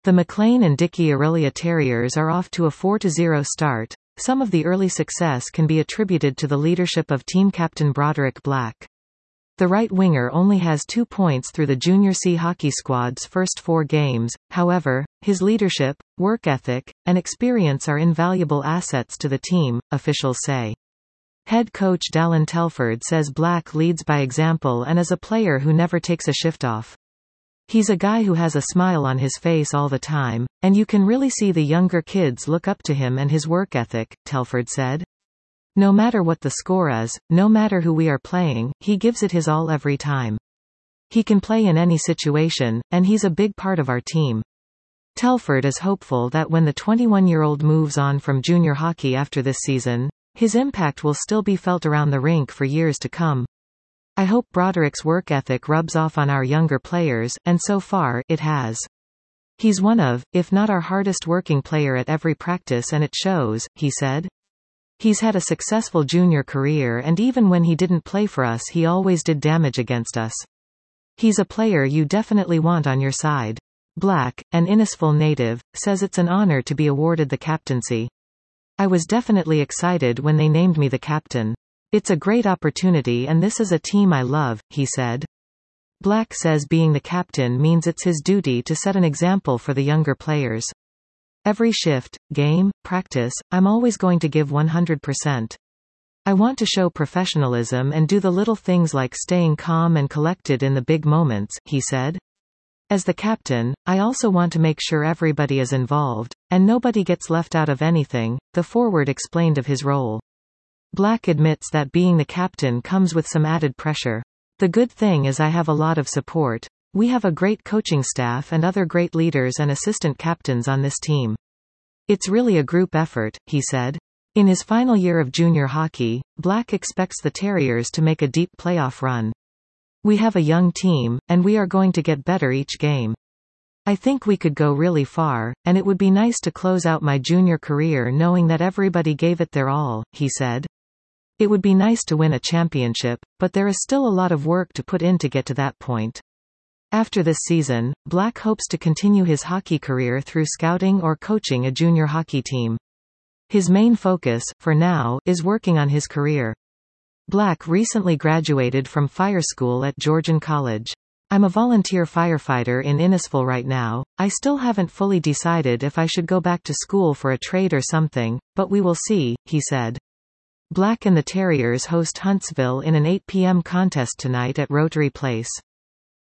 The McLean and Dickey Aurelia Terriers are off to a 4-0 start. Some of the early success can be attributed to the leadership of team captain Broderick Black. The right winger only has 2 points through the Junior C hockey squad's first 4 games, however, his leadership, work ethic, and experience are invaluable assets to the team, officials say. Head coach Dallin Telford says Black leads by example and is a player who never takes a shift off. He's a guy who has a smile on his face all the time, and you can really see the younger kids look up to him and his work ethic, Telford said. No matter what the score is, no matter who we are playing, he gives it his all every time. He can play in any situation, and he's a big part of our team. Telford is hopeful that when the 21-year-old moves on from junior hockey after this season, his impact will still be felt around the rink for years to come. I hope Broderick's work ethic rubs off on our younger players, and so far, it has. He's one of, if not our hardest working player at every practice, and it shows, he said. He's had a successful junior career, and even when he didn't play for us he always did damage against us. He's a player you definitely want on your side. Black, an Innisfil native, says it's an honor to be awarded the captaincy. I was definitely excited when they named me the captain. It's a great opportunity and this is a team I love, he said. Black says being the captain means it's his duty to set an example for the younger players. Every shift, game, practice, I'm always going to give 100%. I want to show professionalism and do the little things like staying calm and collected in the big moments, he said. As the captain, I also want to make sure everybody is involved, and nobody gets left out of anything, the forward explained of his role. Black admits that being the captain comes with some added pressure. The good thing is I have a lot of support. We have a great coaching staff and other great leaders and assistant captains on this team. It's really a group effort, he said. In his final year of junior hockey, Black expects the Terriers to make a deep playoff run. We have a young team, and we are going to get better each game. I think we could go really far, and it would be nice to close out my junior career knowing that everybody gave it their all, he said. It would be nice to win a championship, but there is still a lot of work to put in to get to that point. After this season, Black hopes to continue his hockey career through scouting or coaching a junior hockey team. His main focus, for now, is working on his career. Black recently graduated from fire school at Georgian College. I'm a volunteer firefighter in Innisfil right now. I still haven't fully decided if I should go back to school for a trade or something, but we will see, he said. Black and the Terriers host Huntsville in an 8 p.m. contest tonight at Rotary Place.